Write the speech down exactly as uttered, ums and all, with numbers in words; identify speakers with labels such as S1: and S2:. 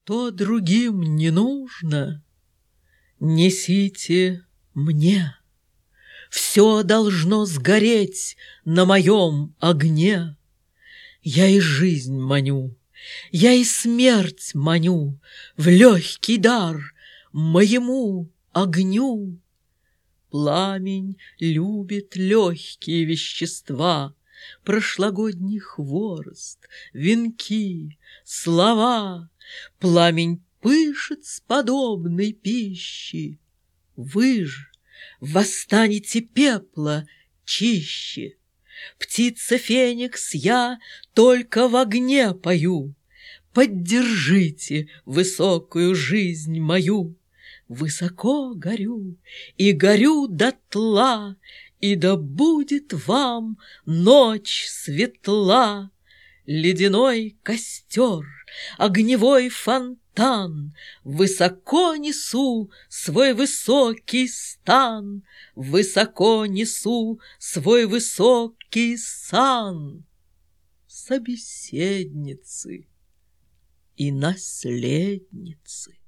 S1: Что другим не нужно, несите мне. Все должно сгореть на моем огне. Я и жизнь маню, я и смерть маню в легкий дар моему огню. Пламень любит легкие вещества, прошлогодний хворост, венки, слова. Пламень пышет с подобной пищи. Вы ж восстанете пепла чище. Птица Феникс, я только в огне пою. Поддержите высокую жизнь мою. Высоко горю и горю дотла, и да будет вам ночь светла. Ледяной костер, огневой фонтан, высоко несу свой высокий стан, высоко несу свой высокий сан. Собеседницы и наследницы.